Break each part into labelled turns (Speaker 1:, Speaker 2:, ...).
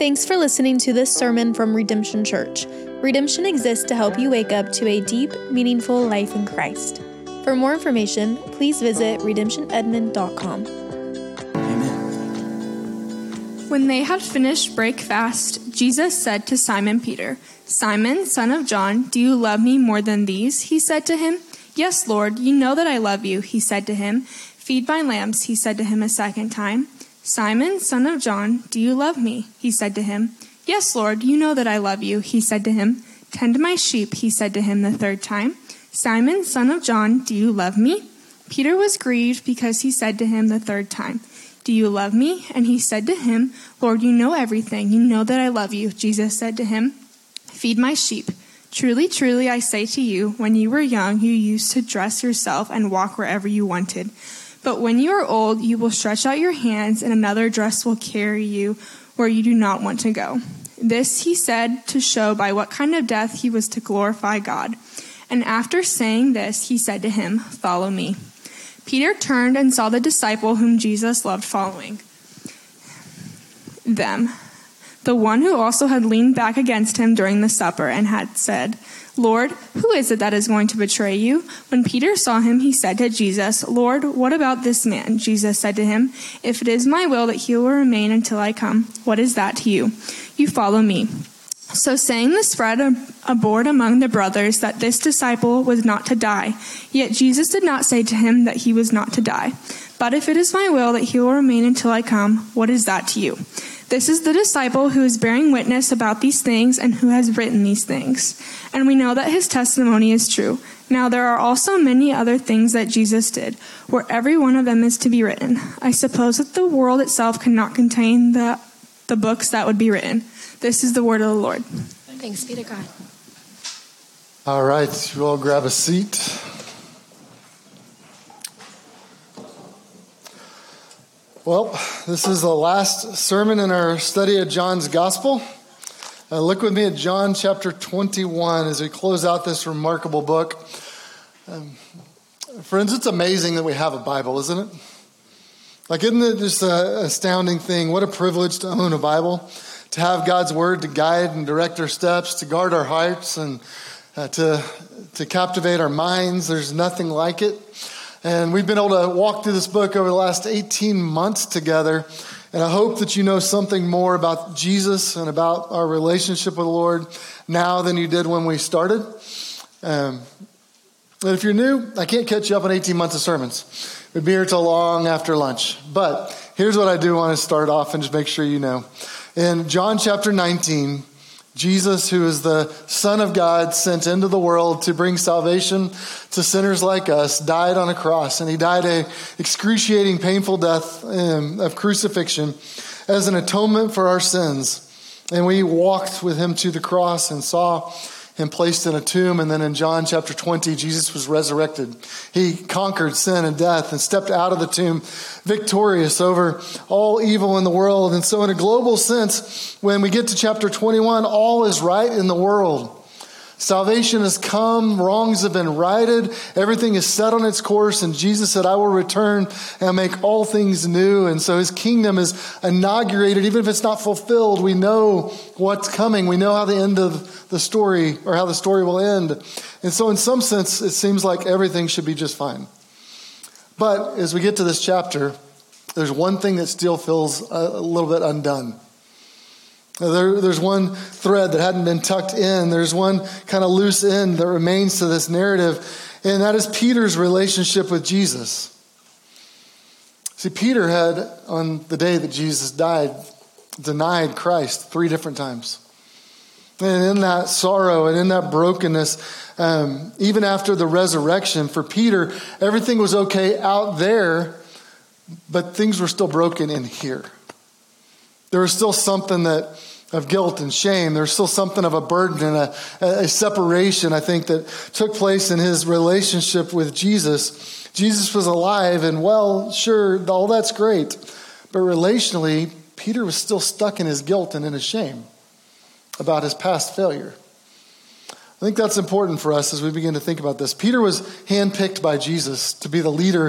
Speaker 1: Thanks for listening to this sermon from Redemption Church. Redemption exists to help you wake up to a deep, meaningful life in Christ. For more information, please visit redemptionedmond.com.
Speaker 2: Amen. When they had finished breakfast, Jesus said to Simon Peter, "Simon, son of John, do you love me more than these?" He said to him. "Yes, Lord, you know that I love you," he said to him. "Feed my lambs," he said to him a second time. "Simon, son of John, do you love me?" he said to him. "Yes, Lord, you know that I love you," he said to him. "Tend my sheep," he said to him the third time. "Simon, son of John, do you love me?" Peter was grieved because he said to him the third time, "Do you love me?" And he said to him, "Lord, you know everything. You know that I love you." Jesus said to him, "Feed my sheep. Truly, truly, I say to you, when you were young, you used to dress yourself and walk wherever you wanted. But when you are old, you will stretch out your hands, and another dress will carry you where you do not want to go." This he said to show by what kind of death he was to glorify God. And after saying this, he said to him, "Follow me." Peter turned and saw the disciple whom Jesus loved following them, the one who also had leaned back against him during the supper and had said, "Lord, who is it that is going to betray you?" When Peter saw him, he said to Jesus, "Lord, what about this man?" Jesus said to him, "If it is my will that he will remain until I come, what is that to you? You follow me." So saying, this spread abroad among the brothers that this disciple was not to die. Yet Jesus did not say to him that he was not to die. "But if it is my will that he will remain until I come, what is that to you?" This is the disciple who is bearing witness about these things and who has written these things. And we know that his testimony is true. Now there are also many other things that Jesus did, where every one of them is to be written. I suppose that the world itself cannot contain the books that would be written. This is the word of the Lord.
Speaker 3: Thanks be to God.
Speaker 4: All right, you all grab a seat. Well, this is the last sermon in our study of John's Gospel. Look with me at John chapter 21 as we close out this remarkable book. Friends, it's amazing that we have a Bible, isn't it? Like, isn't it just an astounding thing? What a privilege to own a Bible, to have God's Word to guide and direct our steps, to guard our hearts, and to captivate our minds. There's nothing like it. And we've been able to walk through this book over the last 18 months together. And I hope that you know something more about Jesus and about our relationship with the Lord now than you did when we started. And if you're new, I can't catch you up on 18 months of sermons. We'd be here till long after lunch. But here's what I do want to start off and just make sure you know. In John chapter 19, Jesus, who is the Son of God, sent into the world to bring salvation to sinners like us, died on a cross. And he died an excruciating, painful death of crucifixion as an atonement for our sins. And we walked with him to the cross and saw him placed in a tomb. And then in John chapter 20, Jesus was resurrected. He conquered sin and death and stepped out of the tomb victorious over all evil in the world. And so in a global sense, when we get to chapter 21, all is right in the world. Salvation has come, wrongs have been righted, everything is set on its course, and Jesus said, "I will return and make all things new." And so his kingdom is inaugurated. Even if it's not fulfilled, we know what's coming. We know how the end of the story, or how the story will end. And so in some sense, it seems like everything should be just fine. But as we get to this chapter, there's one thing that still feels a little bit undone. There's one thread that hadn't been tucked in. There's one kind of loose end that remains to this narrative, and that is Peter's relationship with Jesus. See, Peter had, on the day that Jesus died, denied Christ 3 different times. And in that sorrow and in that brokenness, even after the resurrection, for Peter, everything was okay out there, but things were still broken in here. There was still something of guilt and shame. There was still something of a burden and a separation, I think, that took place in his relationship with Jesus. Jesus was alive, and well, sure, all that's great. But relationally, Peter was still stuck in his guilt and in his shame about his past failure. I think that's important for us as we begin to think about this. Peter was handpicked by Jesus to be the leader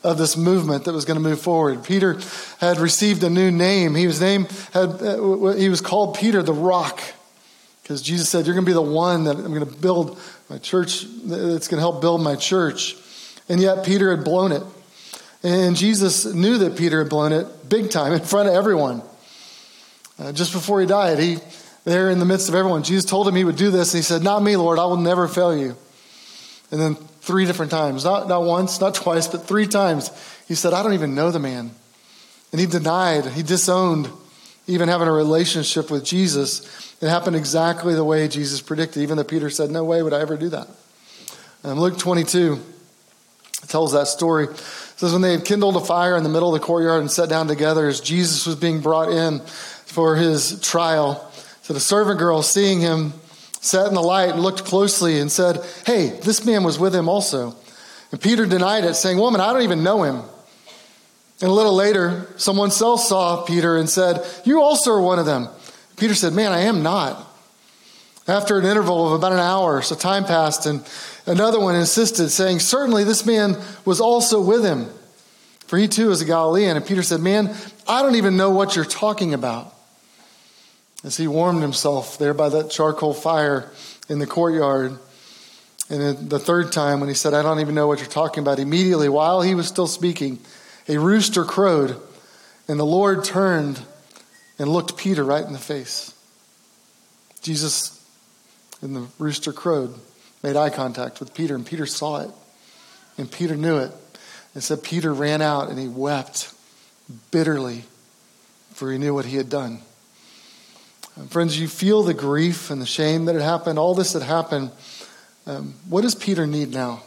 Speaker 4: of this movement that was going to move forward. Peter had received a new name. He was called Peter the Rock, because Jesus said, you're going to be the one that I'm going to build my church, that's going to help build my church. And yet Peter had blown it. And Jesus knew that Peter had blown it big time in front of everyone. Just before he died, there in the midst of everyone, Jesus told him he would do this. And he said, not me, Lord, I will never fail you. And then 3 different times, not once, not twice, but 3 times, he said, I don't even know the man. And he denied, he disowned even having a relationship with Jesus. It happened exactly the way Jesus predicted, even though Peter said, no way would I ever do that. Luke 22 tells that story. It says, when they had kindled a fire in the middle of the courtyard and sat down together as Jesus was being brought in for his trial, so the servant girl, seeing him, sat in the light and looked closely and said, hey, this man was with him also. And Peter denied it, saying, woman, I don't even know him. And a little later, someone else saw Peter and said, you also are one of them. Peter said, man, I am not. After an interval of about an hour, so time passed, and another one insisted, saying, certainly this man was also with him, for he too is a Galilean. And Peter said, man, I don't even know what you're talking about. As he warmed himself there by that charcoal fire in the courtyard. And then the 3rd time when he said, I don't even know what you're talking about, immediately while he was still speaking, a rooster crowed, and the Lord turned and looked Peter right in the face. Jesus, and the rooster crowed, made eye contact with Peter, and Peter saw it. And Peter knew it. And said Peter ran out and he wept bitterly, for he knew what he had done. Friends, you feel the grief and the shame that had happened, all this had happened. What does Peter need now?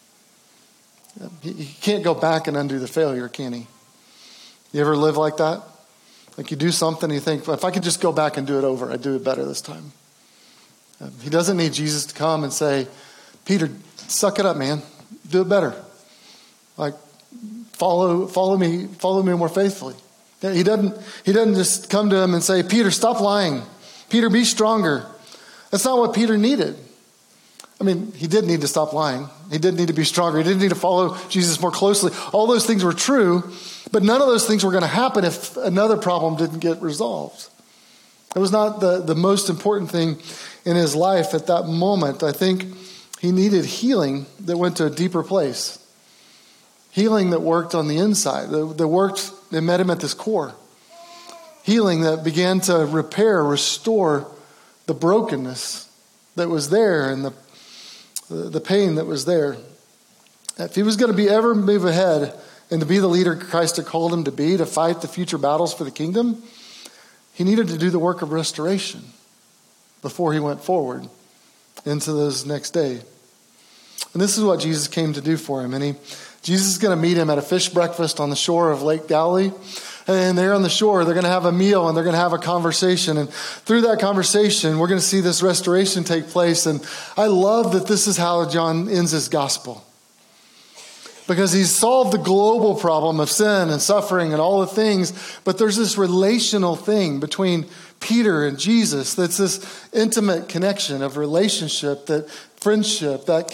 Speaker 4: He can't go back and undo the failure, can he? You ever live like that? Like you do something and you think, well, if I could just go back and do it over, I'd do it better this time. He doesn't need Jesus to come and say, Peter, suck it up, man. Do it better. Like, follow me more faithfully. He doesn't just come to him and say, Peter, stop lying. Peter, be stronger. That's not what Peter needed. I mean, he did need to stop lying. He did need to be stronger. He did need to follow Jesus more closely. All those things were true, but none of those things were going to happen if another problem didn't get resolved. It was not the most important thing in his life at that moment. I think he needed healing that went to a deeper place. Healing that worked on the inside, that met him at this core. Healing that began to restore the brokenness that was there and the pain that was there. If he was going to ever move ahead and to be the leader Christ had called him to be, to fight the future battles for the kingdom, he needed to do the work of restoration before he went forward into those next day. And this is what Jesus came to do for him. And Jesus is going to meet him at a fish breakfast on the shore of Lake Galilee. And there on the shore, they're going to have a meal and they're going to have a conversation. And through that conversation, we're going to see this restoration take place. And I love that this is how John ends his gospel. Because he's solved the global problem of sin and suffering and all the things. But there's this relational thing between Peter and Jesus. That's this intimate connection of relationship, that friendship, that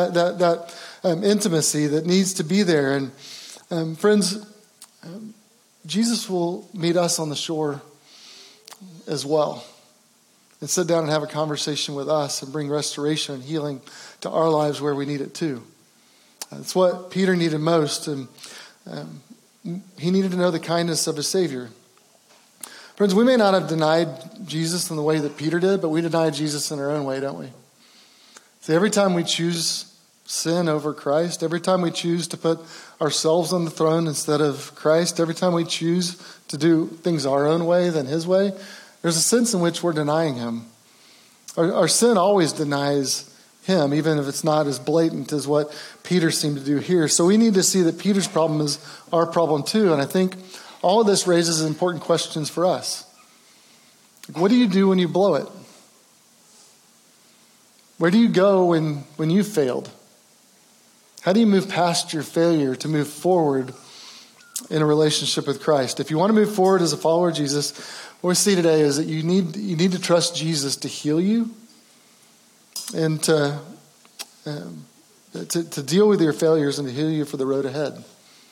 Speaker 4: intimacy that needs to be there. And friends, Jesus will meet us on the shore as well and sit down and have a conversation with us and bring restoration and healing to our lives where we need it too. That's what Peter needed most, and he needed to know the kindness of his Savior. Friends, we may not have denied Jesus in the way that Peter did, but we deny Jesus in our own way, don't we? See, every time we choose sin over Christ, every time we choose to put ourselves on the throne instead of Christ, every time we choose to do things our own way than his way, there's a sense in which we're denying him. Our sin always denies him, even if it's not as blatant as what Peter seemed to do here. So we need to see that Peter's problem is our problem too. And I think all of this raises important questions for us. What do you do when you blow it? Where do you go when you failed? How do you move past your failure to move forward in a relationship with Christ? If you want to move forward as a follower of Jesus, what we see today is that you need to trust Jesus to heal you and to deal with your failures and to heal you for the road ahead.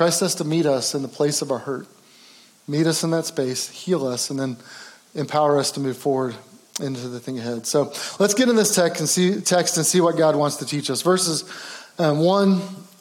Speaker 4: Christ has to meet us in the place of our hurt. Meet us in that space, heal us, and then empower us to move forward into the thing ahead. So let's get in this text and see what God wants to teach us. Verses 1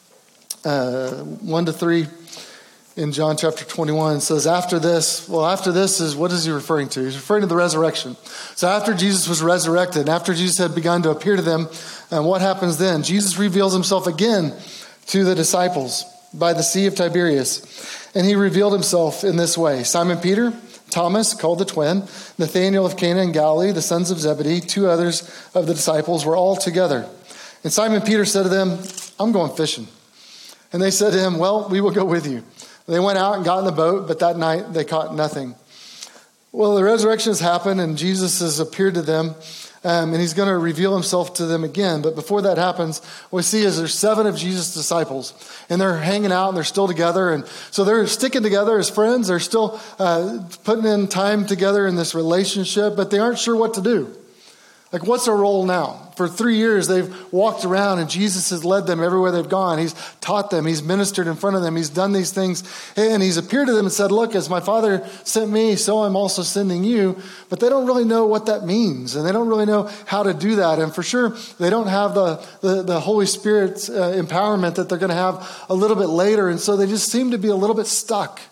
Speaker 4: to 3 in John chapter 21 says, after this is, what is he referring to? He's referring to the resurrection. So after Jesus was resurrected, after Jesus had begun to appear to them, what happens then? Jesus reveals himself again to the disciples by the Sea of Tiberias. And he revealed himself in this way. Simon Peter, Thomas, called the twin, Nathanael of Cana in Galilee, the sons of Zebedee, 2 others of the disciples were all together. And Simon Peter said to them, I'm going fishing. And they said to him, well, we will go with you. They went out and got in the boat, but that night they caught nothing. Well, the resurrection has happened and Jesus has appeared to them. And he's going to reveal himself to them again. But before that happens, what we see is there's 7 of Jesus' disciples. And they're hanging out and they're still together. And so they're sticking together as friends. They're still putting in time together in this relationship. But they aren't sure what to do. Like, what's our role now? For 3 years, they've walked around and Jesus has led them everywhere they've gone. He's taught them. He's ministered in front of them. He's done these things. And he's appeared to them and said, look, as my Father sent me, so I'm also sending you. But they don't really know what that means. And they don't really know how to do that. And for sure, they don't have the Holy Spirit's empowerment that they're going to have a little bit later. And so they just seem to be a little bit stuck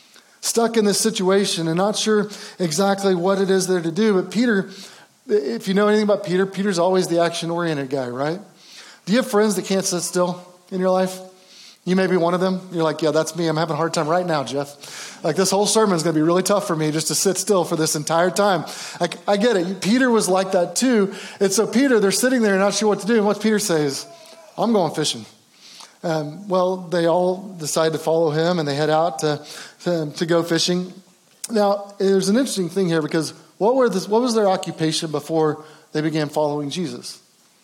Speaker 4: in this situation and not sure exactly what it is they're to do. But Peter, if you know anything about Peter, Peter's always the action-oriented guy, right? Do you have friends that can't sit still in your life? You may be one of them. You're like, yeah, that's me. I'm having a hard time right now, Jeff. Like, this whole sermon is going to be really tough for me just to sit still for this entire time. I get it. Peter was like that too. And so Peter, they're sitting there not sure what to do. And what Peter says, I'm going fishing. Well, they all decide to follow him and they head out to go fishing. Now, there's an interesting thing here because what was their occupation before they began following Jesus?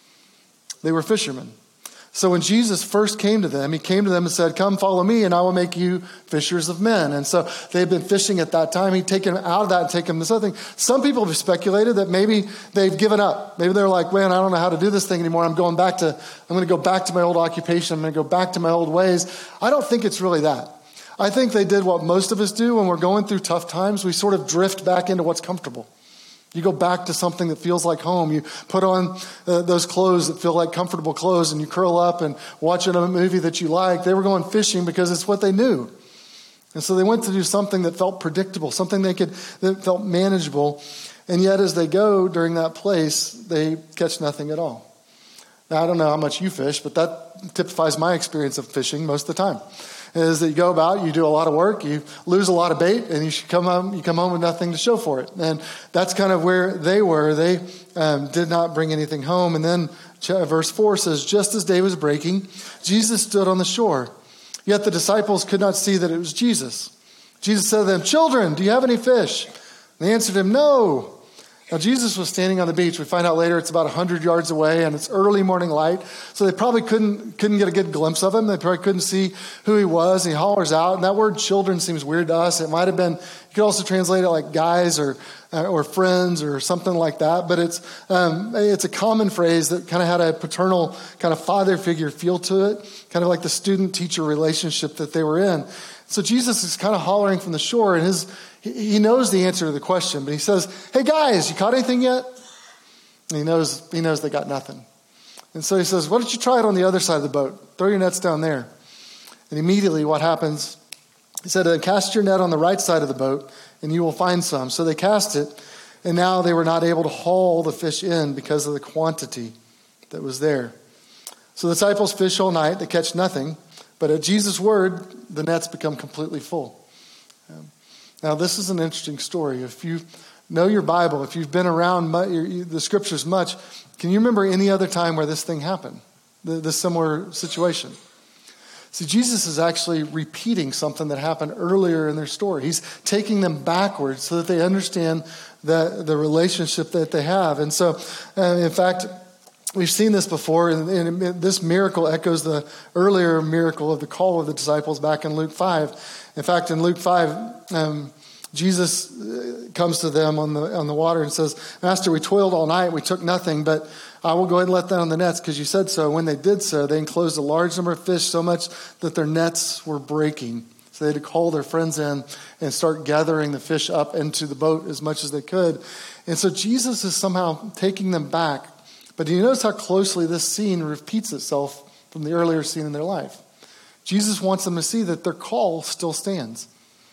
Speaker 4: They were fishermen. So when Jesus first came to them, he came to them and said, come follow me and I will make you fishers of men. And so they've been fishing at that time. He'd taken them out of that and taken them to this other thing. Some people have speculated that maybe they've given up. Maybe they're like, man, I don't know how to do this thing anymore. I'm going to go back to my old occupation. I'm going to go back to my old ways. I don't think it's really that. I think they did what most of us do when we're going through tough times. We sort of drift back into what's comfortable. You go back to something that feels like home. You put on those clothes that feel like comfortable clothes and you curl up and watch a movie that you like. They were going fishing because it's what they knew. And so they went to do something that felt predictable, something that felt manageable. And yet as they go during that place, they catch nothing at all. Now, I don't know how much you fish, but that typifies my experience of fishing most of the time. Is that you go about, you do a lot of work, you lose a lot of bait, and you come home with nothing to show for it. And that's kind of where they were. They did not bring anything home. And then verse 4 says, just as day was breaking, Jesus stood on the shore. Yet the disciples could not see that it was Jesus. Jesus said to them, children, do you have any fish? And they answered him, no. Now, Jesus was standing on the beach. We find out later it's about 100 yards away, and it's early morning light. So they probably couldn't get a good glimpse of him. They probably couldn't see who he was. And he hollers out. And that word children seems weird to us. It might have been, you could also translate it like guys or friends or something like that. But it's a common phrase that kind of had a paternal kind of father figure feel to it, kind of like the student-teacher relationship that they were in. So Jesus is kind of hollering from the shore, and he knows the answer to the question, but he says, hey guys, you caught anything yet? And he knows they got nothing. And so he says, why don't you try it on the other side of the boat? Throw your nets down there. And immediately what happens, he said, cast your net on the right side of the boat and you will find some. So they cast it, and now they were not able to haul the fish in because of the quantity that was there. So the disciples fish all night, they catch nothing, but at Jesus' word, the nets become completely full. Now, this is an interesting story. If you know your Bible, if you've been around the scriptures much, can you remember any other time where this thing happened, this similar situation? See, Jesus is actually repeating something that happened earlier in their story. He's taking them backwards so that they understand the relationship that they have. And so, in fact, we've seen this before, and this miracle echoes the earlier miracle of the call of the disciples back in Luke 5. In fact, in Luke 5, Jesus comes to them on the water and says, Master, we toiled all night, we took nothing, but I will go ahead and let down the nets because you said so. When they did so, they enclosed a large number of fish, so much that their nets were breaking. So they had to call their friends in and start gathering the fish up into the boat as much as they could. And so Jesus is somehow taking them back. But do you notice how closely this scene repeats itself from the earlier scene in their life? Jesus wants them to see that their call still stands.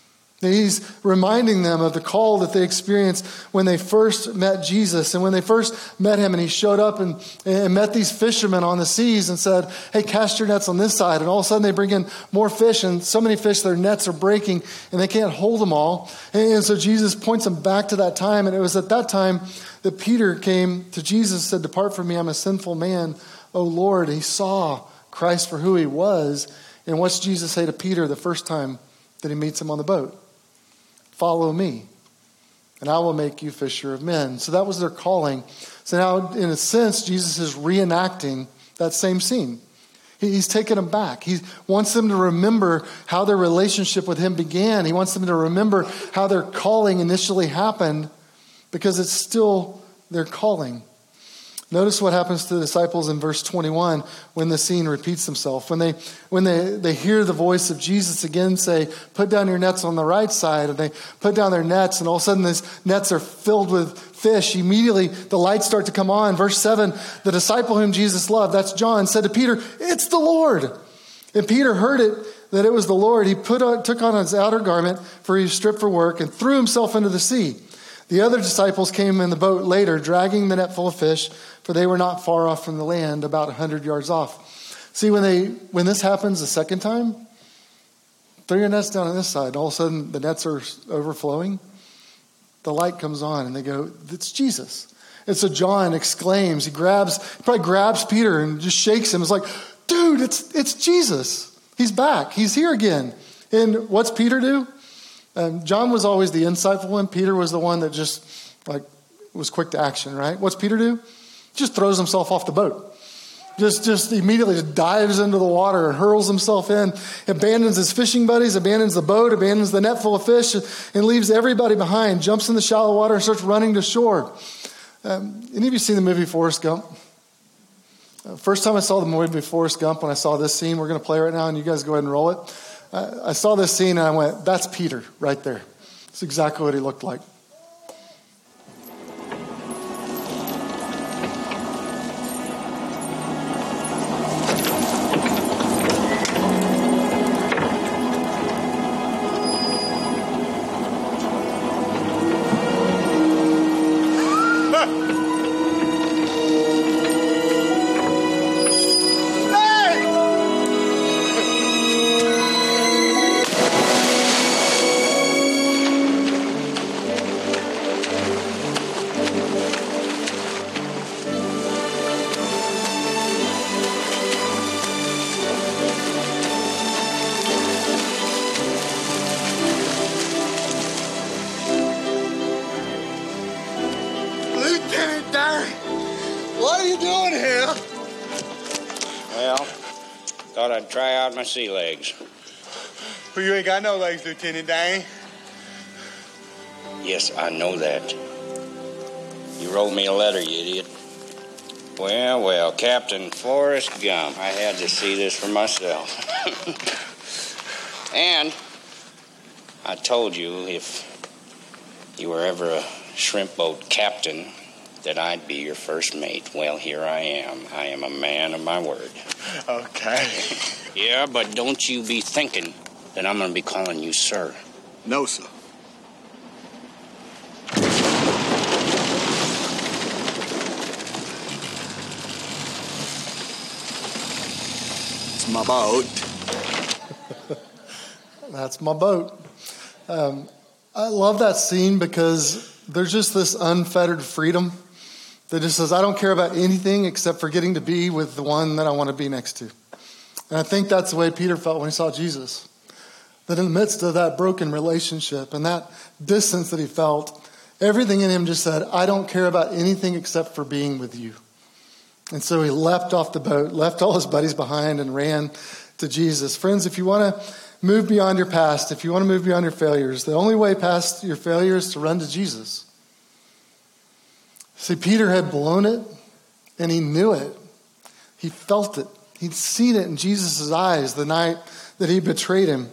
Speaker 4: He's reminding them of the call that they experienced when they first met Jesus. And when they first met him and he showed up and met these fishermen on the seas and said, hey, cast your nets on this side. And all of a sudden they bring in more fish, and so many fish their nets are breaking and they can't hold them all. And so Jesus points them back to that time. And it was at that time that Peter came to Jesus and said, depart from me, I'm a sinful man, O Lord. He saw Christ for who he was. And what's Jesus say to Peter the first time that he meets him on the boat? Follow me, and I will make you fisher of men. So that was their calling. So now, in a sense, Jesus is reenacting that same scene. He's taken them back. He wants them to remember how their relationship with him began. He wants them to remember how their calling initially happened, because it's still their calling. Notice what happens to the disciples in verse 21 when the scene repeats itself. When they hear the voice of Jesus again say, put down your nets on the right side, and they put down their nets, and all of a sudden these nets are filled with fish. Immediately the lights start to come on. Verse 7, the disciple whom Jesus loved, that's John, said to Peter, it's the Lord. And Peter heard it, that it was the Lord. He took on his outer garment, for he was stripped for work, and threw himself into the sea. The other disciples came in the boat later, dragging the net full of fish, for they were not far off from the land, about 100 yards off. See, when this happens the second time, throw your nets down on this side. All of a sudden, the nets are overflowing. The light comes on, and they go, it's Jesus. And so John exclaims. He probably grabs Peter and just shakes him. It's like, dude, it's Jesus. He's back. He's here again. And what's Peter do? John was always the insightful one. Peter was the one that just was quick to action, right? What's Peter do? Just throws himself off the boat. Just immediately just dives into the water and hurls himself in, abandons his fishing buddies, abandons the boat, abandons the net full of fish, and leaves everybody behind, jumps in the shallow water and starts running to shore. Any of you seen the movie Forrest Gump? First time I saw the movie Forrest Gump, when I saw this scene, we're going to play right now, and you guys go ahead and roll it. I saw this scene and I went, that's Peter right there. That's exactly what he looked like.
Speaker 3: What are you doing here?
Speaker 5: Well, thought I'd try out my sea legs.
Speaker 3: Well, you ain't got no legs, Lieutenant Dane.
Speaker 5: Yes, I know that. You wrote me a letter, you idiot. Well, Captain Forrest Gump, I had to see this for myself. And I told you if you were ever a shrimp boat captain that I'd be your first mate. Well, here I am. I am a man of my word.
Speaker 3: Okay.
Speaker 5: Yeah, but don't you be thinking that I'm going to be calling you sir.
Speaker 3: No, sir. It's my boat.
Speaker 4: That's my boat. I love that scene because there's just this unfettered freedom that just says, I don't care about anything except for getting to be with the one that I want to be next to. And I think that's the way Peter felt when he saw Jesus. That in the midst of that broken relationship and that distance that he felt, everything in him just said, I don't care about anything except for being with you. And so he leapt off the boat, left all his buddies behind, and ran to Jesus. Friends, if you want to move beyond your past, if you want to move beyond your failures, the only way past your failure is to run to Jesus. See, Peter had blown it. And he knew it. He felt it. He'd seen it in Jesus' eyes the night that he betrayed him.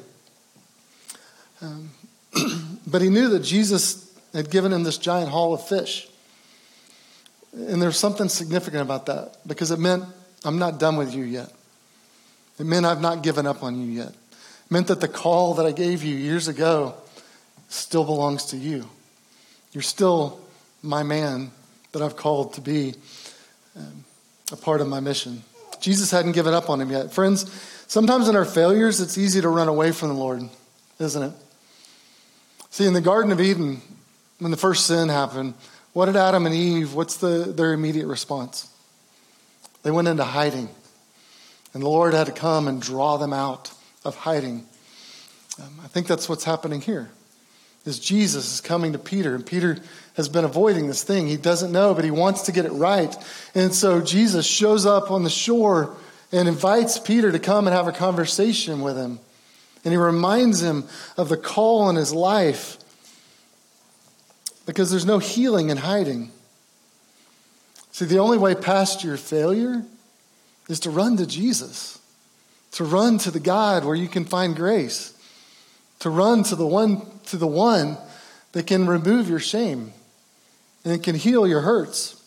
Speaker 4: But he knew that Jesus had given him this giant haul of fish. And there's something significant about that, because it meant, I'm not done with you yet. It meant I've not given up on you yet. It meant that the call that I gave you years ago still belongs to you. You're still my man that I've called to be a part of my mission. Jesus hadn't given up on him yet. Friends, sometimes in our failures, it's easy to run away from the Lord, isn't it? See, in the Garden of Eden, when the first sin happened, what did Adam and Eve, what's their immediate response? They went into hiding. And the Lord had to come and draw them out of hiding. I think that's what's happening here. Is Jesus is coming to Peter, and Peter has been avoiding this thing. He doesn't know, but he wants to get it right. And so Jesus shows up on the shore and invites Peter to come and have a conversation with him. And he reminds him of the call in his life, because there's no healing in hiding. See, the only way past your failure is to run to Jesus, to run to the God where you can find grace, to run to the one that can remove your shame and it can heal your hurts.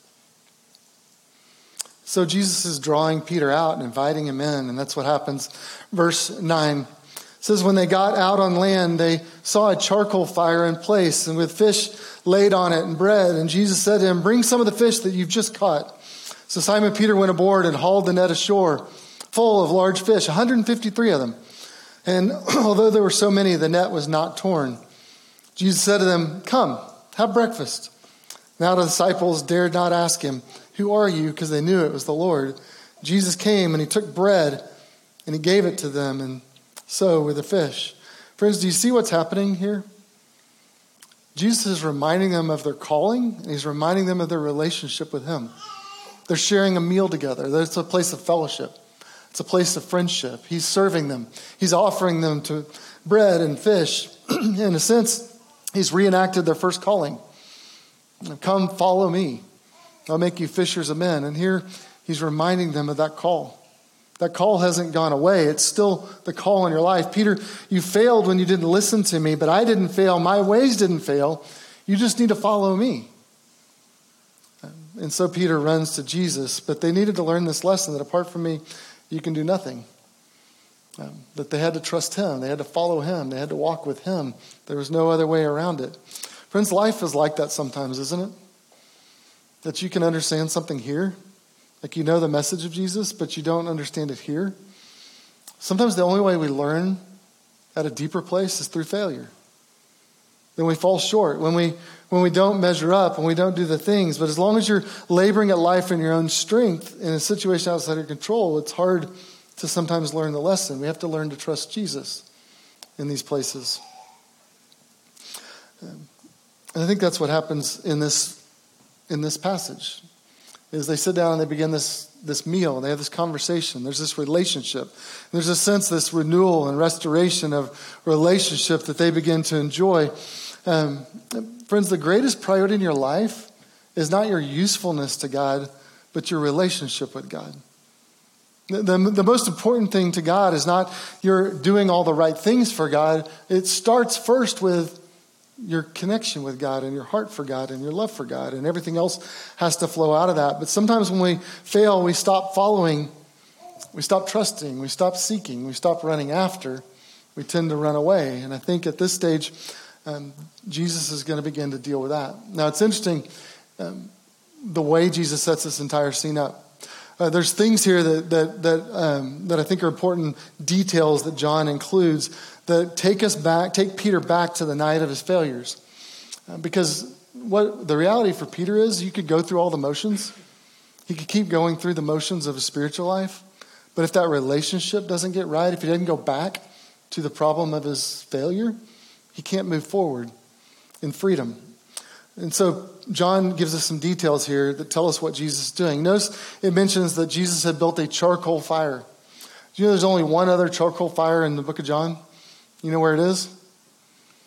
Speaker 4: So Jesus is drawing Peter out and inviting him in, and that's what happens. Verse 9 says, when they got out on land, they saw a charcoal fire in place and with fish laid on it and bread. And Jesus said to him, bring some of the fish that you've just caught. So Simon Peter went aboard and hauled the net ashore full of large fish, 153 of them. And although there were so many, the net was not torn. Jesus said to them, come, have breakfast. Now the disciples dared not ask him, who are you? Because they knew it was the Lord. Jesus came and he took bread and he gave it to them, and so with the fish. Friends, do you see what's happening here? Jesus is reminding them of their calling, and he's reminding them of their relationship with him. They're sharing a meal together. It's a place of fellowship. It's a place of friendship. He's serving them. He's offering them to bread and fish. In a sense, he's reenacted their first calling. Come, follow me. I'll make you fishers of men. And here he's reminding them of that call. That call hasn't gone away. It's still the call in your life. Peter, you failed when you didn't listen to me, but I didn't fail. My ways didn't fail. You just need to follow me. And so Peter runs to Jesus, but they needed to learn this lesson that apart from me, you can do nothing. That they had to trust him. They had to follow him. They had to walk with him. There was no other way around it. Friends, life is like that sometimes, isn't it? That you can understand something here. Like you know the message of Jesus, but you don't understand it here. Sometimes the only way we learn at a deeper place is through failure. Then we fall short. When we don't measure up, when we don't do the things. But as long as you're laboring at life in your own strength, in a situation outside your control, it's hard to sometimes learn the lesson. We have to learn to trust Jesus in these places. And I think that's what happens in this passage. Is they sit down and they begin this meal. They have this conversation. There's this relationship. There's a sense, this renewal and restoration of relationship that they begin to enjoy. Friends, the greatest priority in your life is not your usefulness to God, but your relationship with God. The most important thing to God is not you're doing all the right things for God. It starts first with your connection with God and your heart for God and your love for God, and everything else has to flow out of that. But sometimes when we fail, we stop following, we stop trusting, we stop seeking, we stop running after, we tend to run away. And I think at this stage, Jesus is going to begin to deal with that. Now it's interesting, the way Jesus sets this entire scene up. There's things here that I think are important details that John includes that take Peter back to the night of his failures. Because what the reality for Peter is, you could go through all the motions. He could keep going through the motions of his spiritual life. But if that relationship doesn't get right, if he doesn't go back to the problem of his failure, he can't move forward in freedom. And so John gives us some details here that tell us what Jesus is doing. Notice it mentions that Jesus had built a charcoal fire. Do you know there's only one other charcoal fire in the book of John? You know where it is?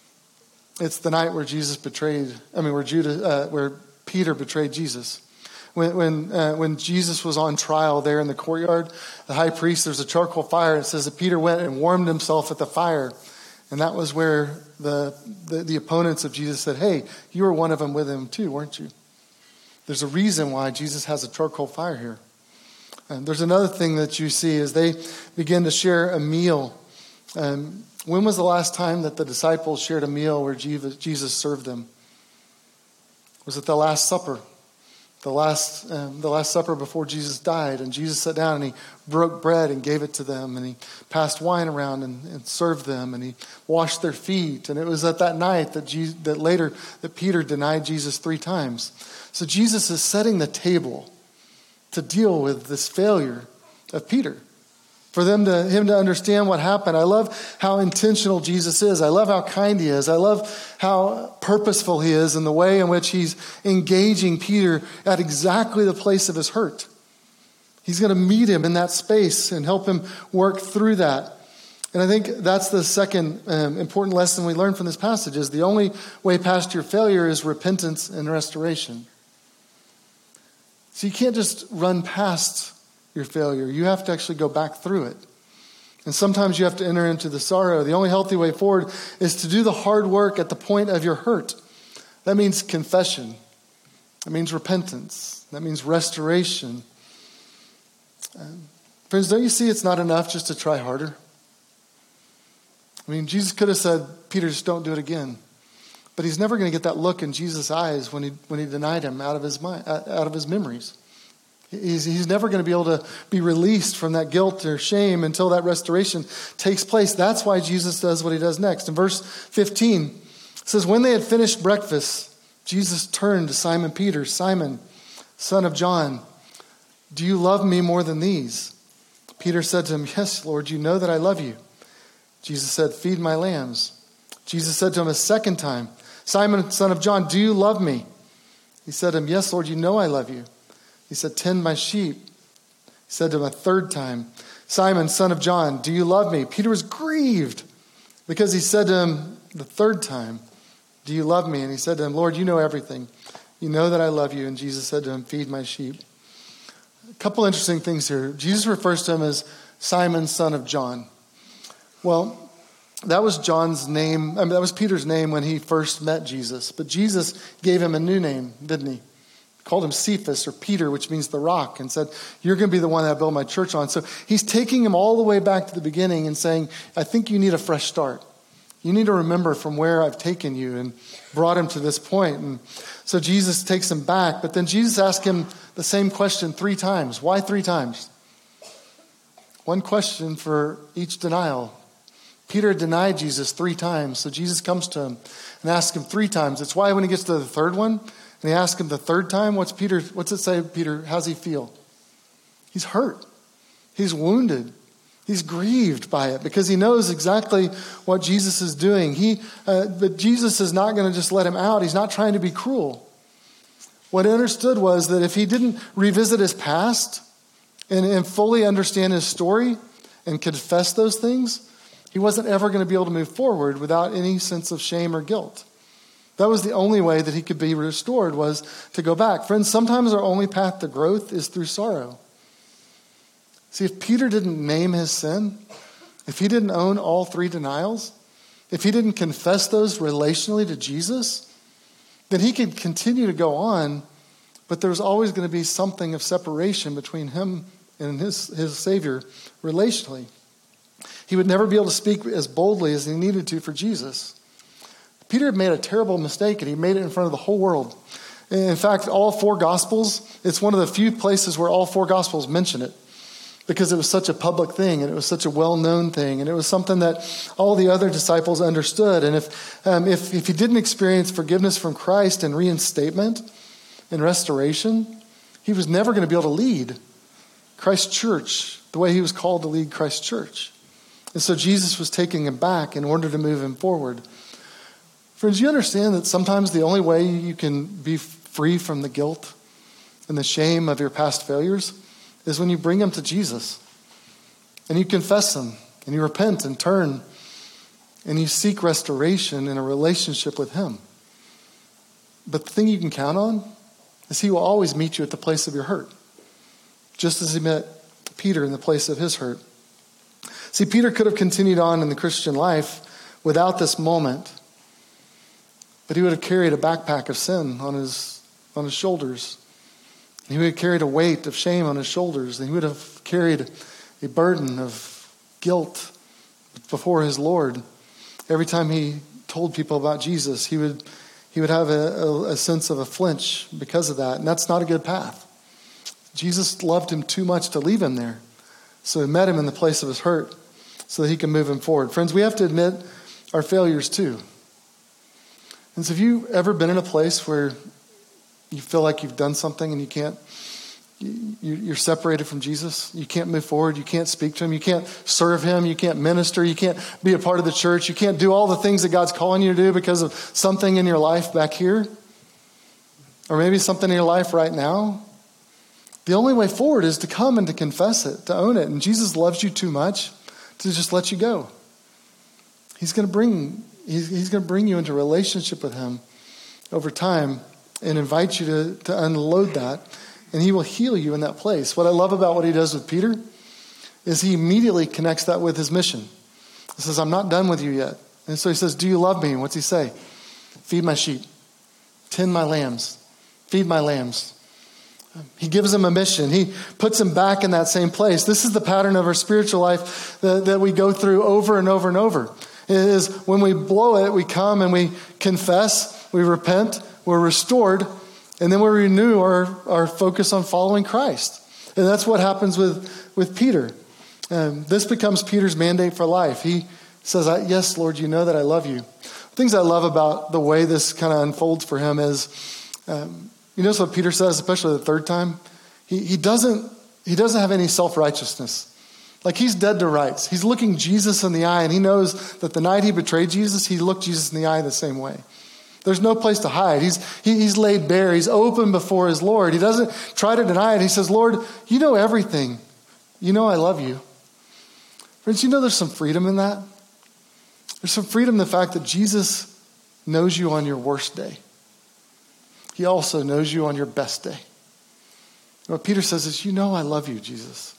Speaker 4: It's the night where where Peter betrayed Jesus. When Jesus was on trial there in the courtyard, the high priest, there's a charcoal fire. It says that Peter went and warmed himself at the fire. And that was where the opponents of Jesus said, hey, you were one of them with him too, weren't you? There's a reason why Jesus has a charcoal fire here. And there's another thing that you see as they begin to share a meal. When was the last time that the disciples shared a meal where Jesus served them? Was it the Last Supper? The last supper before Jesus died, and Jesus sat down and he broke bread and gave it to them, and he passed wine around and served them, and he washed their feet. And it was at that night that Peter denied Jesus 3 times. So Jesus is setting the table to deal with this failure of Peter. For him to understand what happened. I love how intentional Jesus is. I love how kind he is. I love how purposeful he is in the way in which he's engaging Peter at exactly the place of his hurt. He's going to meet him in that space and help him work through that. And I think that's the second important lesson we learn from this passage is the only way past your failure is repentance and restoration. So you can't just run past your failure. You have to actually go back through it. And sometimes you have to enter into the sorrow. The only healthy way forward is to do the hard work at the point of your hurt. That means confession. That means repentance. That means restoration. Friends, don't you see it's not enough just to try harder? I mean, Jesus could have said, Peter, just don't do it again. But he's never going to get that look in Jesus' eyes when he denied him out of his mind, out of his memories. He's never going to be able to be released from that guilt or shame until that restoration takes place. That's why Jesus does what he does next. In verse 15, it says, when they had finished breakfast, Jesus turned to Simon Peter, Simon, son of John, do you love me more than these? Peter said to him, yes, Lord, you know that I love you. Jesus said, feed my lambs. Jesus said to him a second time, Simon, son of John, do you love me? He said to him, yes, Lord, you know I love you. He said, tend my sheep. He said to him a third time, Simon, son of John, do you love me? Peter was grieved because he said to him the third time, do you love me? And he said to him, Lord, you know everything. You know that I love you. And Jesus said to him, feed my sheep. A couple interesting things here. Jesus refers to him as Simon, son of John. Well, that was John's name. I mean, that was Peter's name when he first met Jesus. But Jesus gave him a new name, didn't he? Called him Cephas or Peter, which means the rock, and said, you're going to be the one that I build my church on. So he's taking him all the way back to the beginning and saying, I think you need a fresh start. You need to remember from where I've taken you and brought him to this point. And so Jesus takes him back, but then Jesus asked him the same question 3 times. Why 3 times? One question for each denial. Peter denied Jesus 3 times, so Jesus comes to him and asks him 3 times. It's why when he gets to the third one, and he asks him the third time, what's it say, Peter? How's he feel? He's hurt. He's wounded. He's grieved by it because he knows exactly what Jesus is doing. But Jesus is not going to just let him out. He's not trying to be cruel. What he understood was that if he didn't revisit his past and fully understand his story and confess those things, he wasn't ever going to be able to move forward without any sense of shame or guilt. That was the only way that he could be restored, was to go back. Friends, sometimes our only path to growth is through sorrow. See, if Peter didn't name his sin, if he didn't own all 3 denials, if he didn't confess those relationally to Jesus, then he could continue to go on, but there's always going to be something of separation between him and his Savior relationally. He would never be able to speak as boldly as he needed to for Jesus. Peter had made a terrible mistake, and he made it in front of the whole world. In fact, all 4 Gospels, it's one of the few places where all 4 Gospels mention it because it was such a public thing, and it was such a well-known thing, and it was something that all the other disciples understood. And if he didn't experience forgiveness from Christ and reinstatement and restoration, he was never going to be able to lead Christ's church the way he was called to lead Christ's church. And so Jesus was taking him back in order to move him forward. Friends, you understand that sometimes the only way you can be free from the guilt and the shame of your past failures is when you bring them to Jesus and you confess them and you repent and turn and you seek restoration in a relationship with him. But the thing you can count on is he will always meet you at the place of your hurt, just as he met Peter in the place of his hurt. See, Peter could have continued on in the Christian life without this moment, but he would have carried a backpack of sin on his shoulders. He would have carried a weight of shame on his shoulders, and he would have carried a burden of guilt before his Lord. Every time he told people about Jesus, he would have a sense of a flinch because of that, and that's not a good path. Jesus loved him too much to leave him there, so he met him in the place of his hurt so that he can move him forward. Friends, we have to admit our failures too. And so have you ever been in a place where you feel like you've done something and you're separated from Jesus? You can't move forward. You can't speak to him. You can't serve him. You can't minister. You can't be a part of the church. You can't do all the things that God's calling you to do because of something in your life back here. Or maybe something in your life right now. The only way forward is to come and to confess it, to own it. And Jesus loves you too much to just let you go. He's going to bring you into a relationship with him over time and invite you to unload that. And he will heal you in that place. What I love about what he does with Peter is he immediately connects that with his mission. He says, I'm not done with you yet. And so he says, do you love me? And what's he say? Feed my sheep. Tend my lambs. Feed my lambs. He gives him a mission. He puts him back in that same place. This is the pattern of our spiritual life that we go through over and over and over. It is when we blow it, we come and we confess, we repent, we're restored, and then we renew our focus on following Christ. And that's what happens with Peter. This becomes Peter's mandate for life. He says, yes, Lord, you know that I love you. Things I love about the way this kind of unfolds for him is, you notice what Peter says, especially the third time? He doesn't have any self-righteousness. Like he's dead to rights. He's looking Jesus in the eye, and he knows that the night he betrayed Jesus, he looked Jesus in the eye the same way. There's no place to hide. He's laid bare. He's open before his Lord. He doesn't try to deny it. He says, Lord, you know everything. You know I love you. Friends, you know there's some freedom in that? There's some freedom in the fact that Jesus knows you on your worst day. He also knows you on your best day. What Peter says is, you know I love you, Jesus.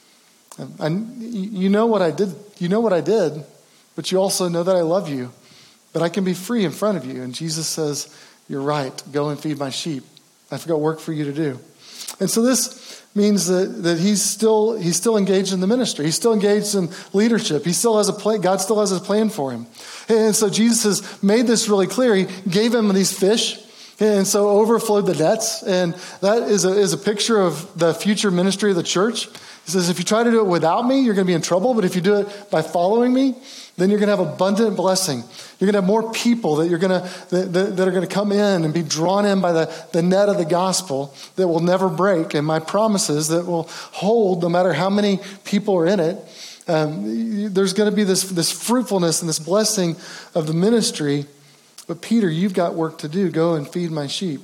Speaker 4: You know what I did. You know what I did, but you also know that I love you. But I can be free in front of you. And Jesus says, you're right. Go and feed my sheep. I've got work for you to do. And so this means that he's still engaged in the ministry. He's still engaged in leadership. He still has a plan. God still has a plan for him. And so Jesus has made this really clear. He gave him these fish. And so overflowed the nets. And that is a picture of the future ministry of the church. He says, if you try to do it without me, you're going to be in trouble. But if you do it by following me, then you're going to have abundant blessing. You're going to have more people that are going to come in and be drawn in by the net of the gospel that will never break. And my promises that will hold no matter how many people are in it. There's going to be this fruitfulness and this blessing of the ministry. But Peter, you've got work to do. Go and feed my sheep.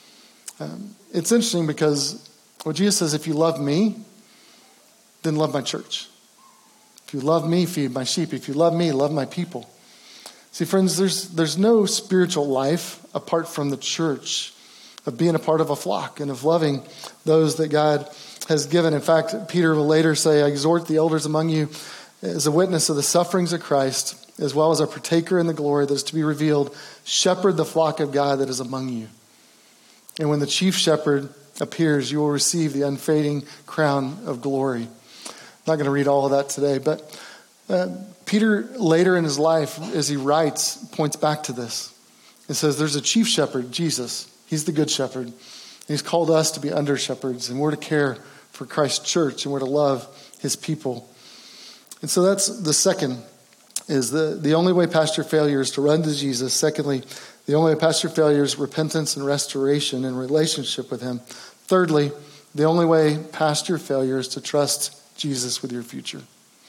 Speaker 4: It's interesting because what Jesus says, if you love me, then love my church. If you love me, feed my sheep. If you love me, love my people. See, friends, there's no spiritual life apart from the church, of being a part of a flock and of loving those that God has given. In fact, Peter will later say, I exhort the elders among you as a witness of the sufferings of Christ, as well as a partaker in the glory that is to be revealed. Shepherd the flock of God that is among you. And when the chief shepherd appears, you will receive the unfading crown of glory. I'm not going to read all of that today, but Peter later in his life, as he writes, points back to this. It says there's a chief shepherd, Jesus. He's the good shepherd. And he's called us to be under shepherds, and we're to care for Christ's church, and we're to love his people. And so that's the second, is the only way past your failure is to run to Jesus. Secondly, the only way past your failure is repentance and restoration and relationship with him. Thirdly, the only way past your failure is to trust Jesus with your future.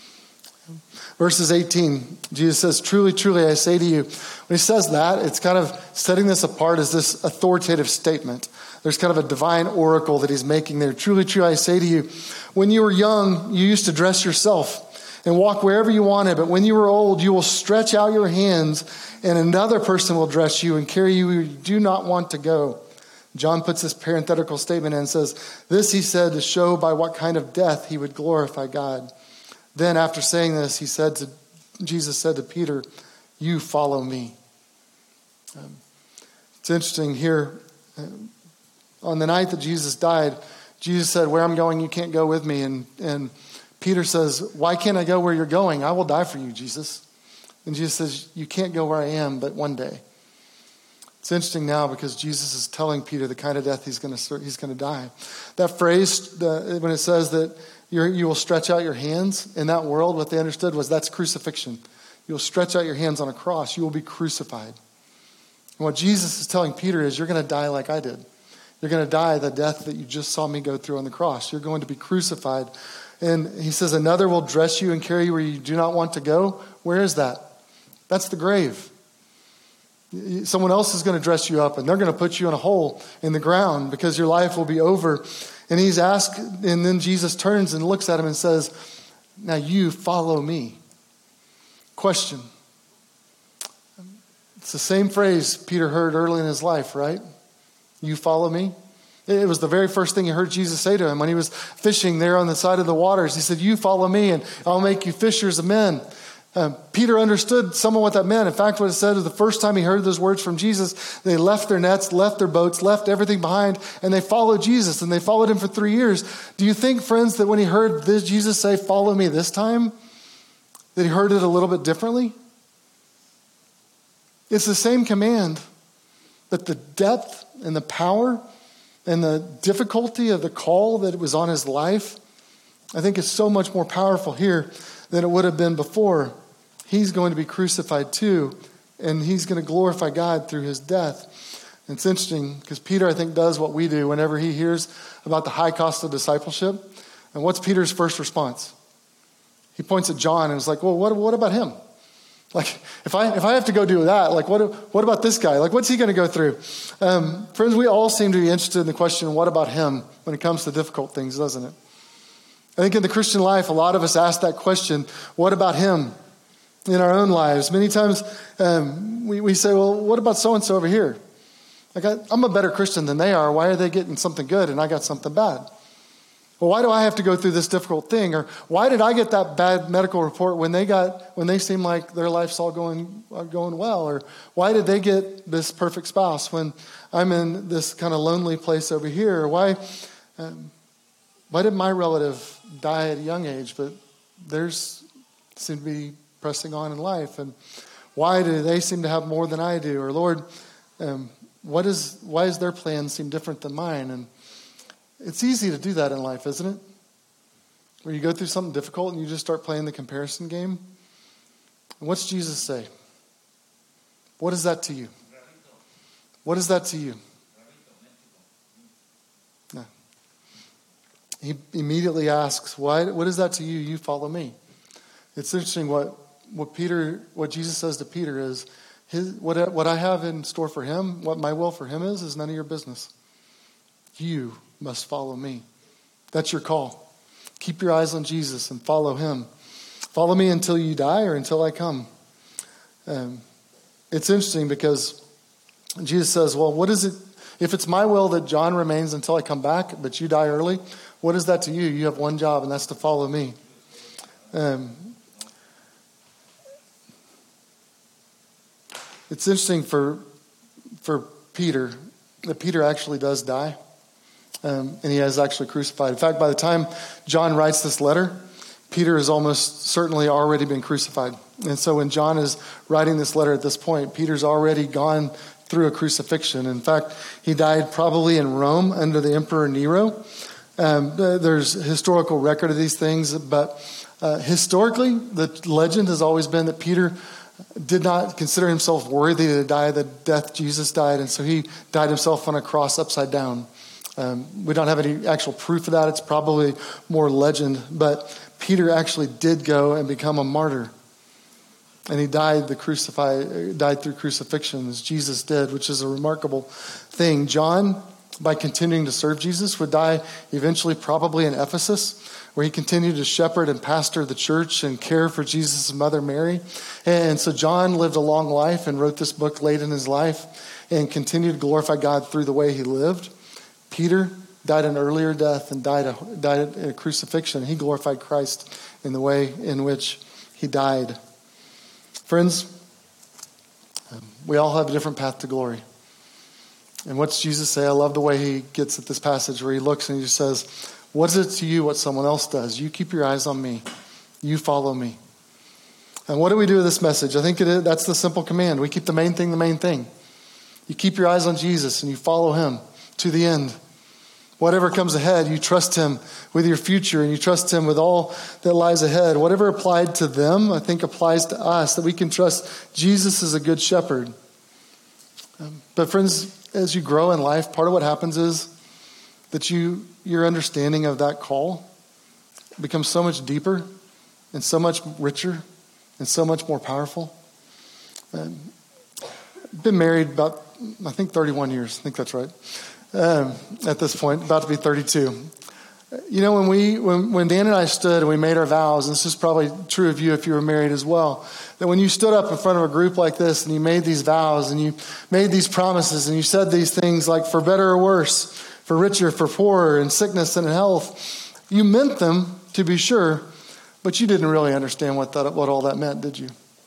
Speaker 4: Verses 18, Jesus says, truly, truly, I say to you. When he says that, it's kind of setting this apart as this authoritative statement. There's kind of a divine oracle that he's making there. Truly, truly, I say to you, when you were young, you used to dress yourself and walk wherever you wanted. But when you were old, you will stretch out your hands and another person will dress you and carry you where you do not want to go. John puts this parenthetical statement in and says, this he said to show by what kind of death he would glorify God. Then after saying this, Jesus said to Peter, you follow me. It's interesting here. On the night that Jesus died, Jesus said, where I'm going, you can't go with me. And Peter says, why can't I go where you're going? I will die for you, Jesus. And Jesus says, you can't go where I am, but one day. It's interesting now because Jesus is telling Peter the kind of death he's going to die. That phrase, when it says that you will stretch out your hands, in that world, what they understood was that's crucifixion. You'll stretch out your hands on a cross. You will be crucified. And what Jesus is telling Peter is you're going to die like I did. You're going to die the death that you just saw me go through on the cross. You're going to be crucified. And he says, another will dress you and carry you where you do not want to go. Where is that? That's the grave. Someone else is going to dress you up and they're going to put you in a hole in the ground because your life will be over. And he's asked, and then Jesus turns and looks at him and says, now you follow me. Question. It's the same phrase Peter heard early in his life, right? You follow me? It was the very first thing he heard Jesus say to him when he was fishing there on the side of the waters. He said, you follow me and I'll make you fishers of men. Peter understood some of what that meant. In fact, what it said is the first time he heard those words from Jesus, they left their nets, left their boats, left everything behind, and they followed Jesus, and they followed him for 3 years. Do you think, friends, that when he heard this Jesus say, follow me this time, that he heard it a little bit differently? It's the same command, but the depth and the power and the difficulty of the call that was on his life, I think is so much more powerful here than it would have been before. He's going to be crucified too, and he's going to glorify God through his death. And it's interesting because Peter, I think, does what we do whenever he hears about the high cost of discipleship. And what's Peter's first response? He points at John and is like, well, what about him? Like, if I have to go do that, like, what about this guy? Like, what's he going to go through? Friends, we all seem to be interested in the question, what about him, when it comes to difficult things, doesn't it? I think in the Christian life, a lot of us ask that question, what about him in our own lives? Many times we say, well, what about so-and-so over here? Like, I'm a better Christian than they are. Why are they getting something good and I got something bad? Well, why do I have to go through this difficult thing? Or why did I get that bad medical report when they seem like their life's all going well? Or why did they get this perfect spouse when I'm in this kind of lonely place over here? Or why did my relative die at a young age, but theirs seem to be pressing on in life? And why do they seem to have more than I do? Or Lord, why does their plan seem different than mine? And it's easy to do that in life, isn't it? Where you go through something difficult and you just start playing the comparison game. And what's Jesus say? What is that to you? What is that to you? No. He immediately asks, what is that to you? You follow me. It's interesting what Jesus says to Peter is, what I have in store for him, what my will for him is none of your business. You must follow me. That's your call. Keep your eyes on Jesus and follow him. Follow me until you die or until I come. It's interesting because Jesus says, well, what is it? If it's my will that John remains until I come back, but you die early, what is that to you? You have one job, and that's to follow me. It's interesting for Peter that Peter actually does die. And he is actually crucified. In fact, by the time John writes this letter, Peter has almost certainly already been crucified. And so when John is writing this letter at this point, Peter's already gone through a crucifixion. In fact, he died probably in Rome under the Emperor Nero. There's a historical record of these things, but historically, the legend has always been that Peter did not consider himself worthy to die the death Jesus died, and so he died himself on a cross upside down. We don't have any actual proof of that. It's probably more legend. But Peter actually did go and become a martyr. And he died through crucifixion as Jesus did, which is a remarkable thing. John, by continuing to serve Jesus, would die eventually probably in Ephesus, where he continued to shepherd and pastor the church and care for Jesus' mother Mary. And so John lived a long life and wrote this book late in his life and continued to glorify God through the way he lived. Peter died an earlier death and died in a crucifixion. He glorified Christ in the way in which he died. Friends, we all have a different path to glory. And what's Jesus say? I love the way he gets at this passage where he looks and he just says, what is it to you what someone else does? You keep your eyes on me. You follow me. And what do we do with this message? I think that's the simple command. We keep the main thing the main thing. You keep your eyes on Jesus and you follow him to the end. Whatever comes ahead, you trust him with your future and you trust him with all that lies ahead. Whatever applied to them, I think applies to us, that we can trust Jesus as a good shepherd. But friends, as you grow in life, part of what happens is that your understanding of that call becomes so much deeper and so much richer and so much more powerful. I've been married about, I think, 31 years. I think that's right. At this point, about to be 32. You know, when Dan and I stood and we made our vows, and this is probably true of you if you were married as well, that when you stood up in front of a group like this and you made these vows and you made these promises and you said these things like for better or worse, for richer, for poorer, in sickness and in health, you meant them to be sure, but you didn't really understand what all that meant, did you?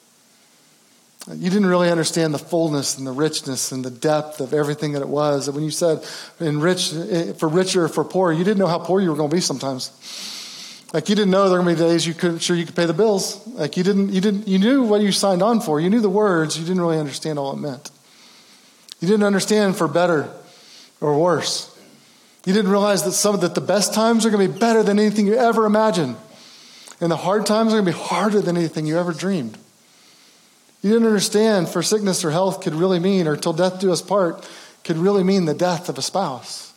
Speaker 4: You didn't really understand the fullness and the richness and the depth of everything that it was. That when you said for richer or for poorer, you didn't know how poor you were going to be sometimes. Like you didn't know there were going to be days you could pay the bills. Like you knew what you signed on for. You knew the words. You didn't really understand all it meant. You didn't understand for better or worse. You didn't realize that the best times are going to be better than anything you ever imagined. And the hard times are going to be harder than anything you ever dreamed. You didn't understand for sickness or health could really mean, or till death do us part, could really mean the death of a spouse.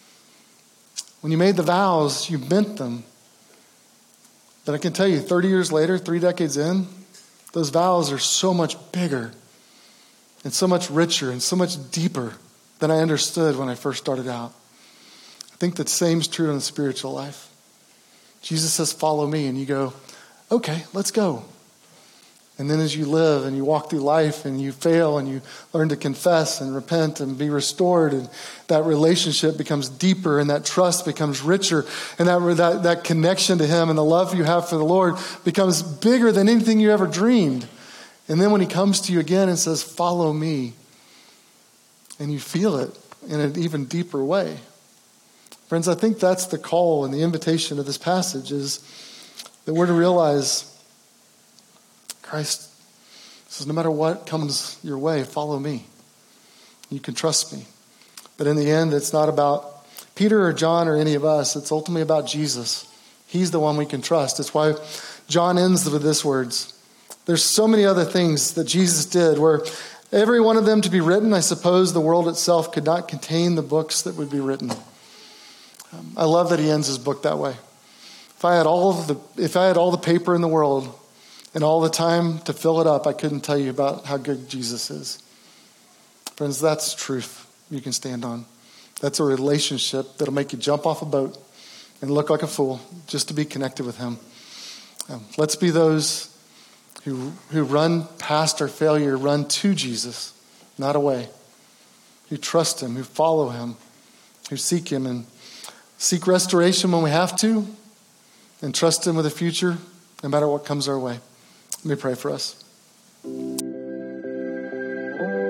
Speaker 4: When you made the vows, you meant them. But I can tell you, 30 years later, 3 decades in, those vows are so much bigger and so much richer and so much deeper than I understood when I first started out. I think the same is true in the spiritual life. Jesus says, follow me, and you go, okay, let's go. And then as you live and you walk through life and you fail and you learn to confess and repent and be restored, and that relationship becomes deeper and that trust becomes richer, and that connection to him and the love you have for the Lord becomes bigger than anything you ever dreamed. And then when he comes to you again and says, follow me, and you feel it in an even deeper way. Friends, I think that's the call and the invitation of this passage, is that we're to realize Christ says, no matter what comes your way, follow me. You can trust me. But in the end, it's not about Peter or John or any of us. It's ultimately about Jesus. He's the one we can trust. It's why John ends with this words. There's so many other things that Jesus did where every one of them to be written, I suppose the world itself could not contain the books that would be written. I love that he ends his book that way. If I had all the paper in the world and all the time to fill it up, I couldn't tell you about how good Jesus is. Friends, that's truth you can stand on. That's a relationship that'll make you jump off a boat and look like a fool just to be connected with him. Let's be those who run past our failure, run to Jesus, not away. Who trust him, who follow him, who seek him, and seek restoration when we have to, and trust him with a future no matter what comes our way. Let me pray for us.